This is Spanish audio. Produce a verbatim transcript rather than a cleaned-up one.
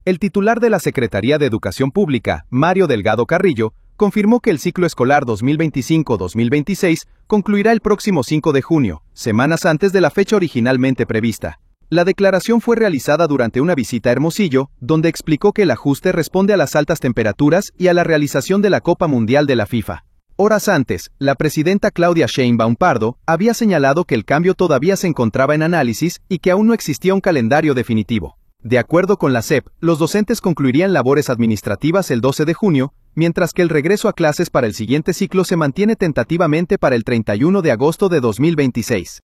El titular de la Secretaría de Educación Pública, Mario Delgado Carrillo, confirmó que el ciclo escolar dos mil veinticinco dos mil veintiséis concluirá el próximo cinco de junio, semanas antes de la fecha originalmente prevista. La declaración fue realizada durante una visita a Hermosillo, donde explicó que el ajuste responde a las altas temperaturas y a la realización de la Copa Mundial de la FIFA. Horas antes, la presidenta Claudia Sheinbaum Pardo había señalado que el cambio todavía se encontraba en análisis y que aún no existía un calendario definitivo. De acuerdo con la S E P, los docentes concluirían labores administrativas el doce de junio, mientras que el regreso a clases para el siguiente ciclo se mantiene tentativamente para el treinta y uno de agosto de dos mil veintiséis.